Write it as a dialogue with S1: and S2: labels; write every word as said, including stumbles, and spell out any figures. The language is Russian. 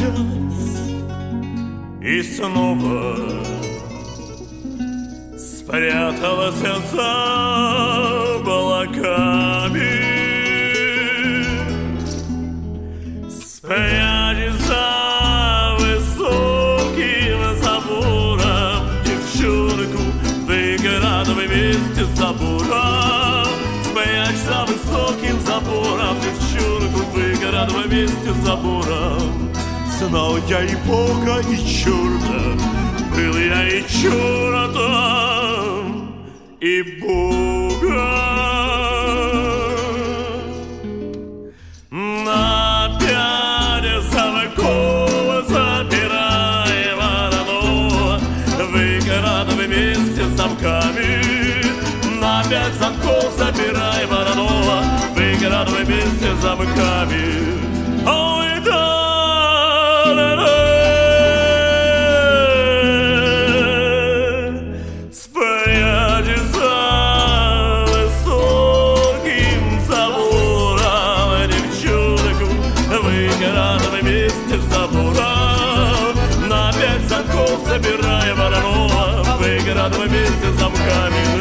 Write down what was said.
S1: месяц и снова спряталась за облаками. Спрячь за высоким забором девчонку, выградывай вместе с забором. Спрячь за высоким забором девчонку, выградывай вместе с забором. Знал я и Бога, и черта, был я и чертом, и Бога. На пять замков запирай ворона, выградывай вместе с замками. На пять замков запирай ворона, выградывай вместе с замками. Ой, да! Забирай ворона, выградывай вместе с замками.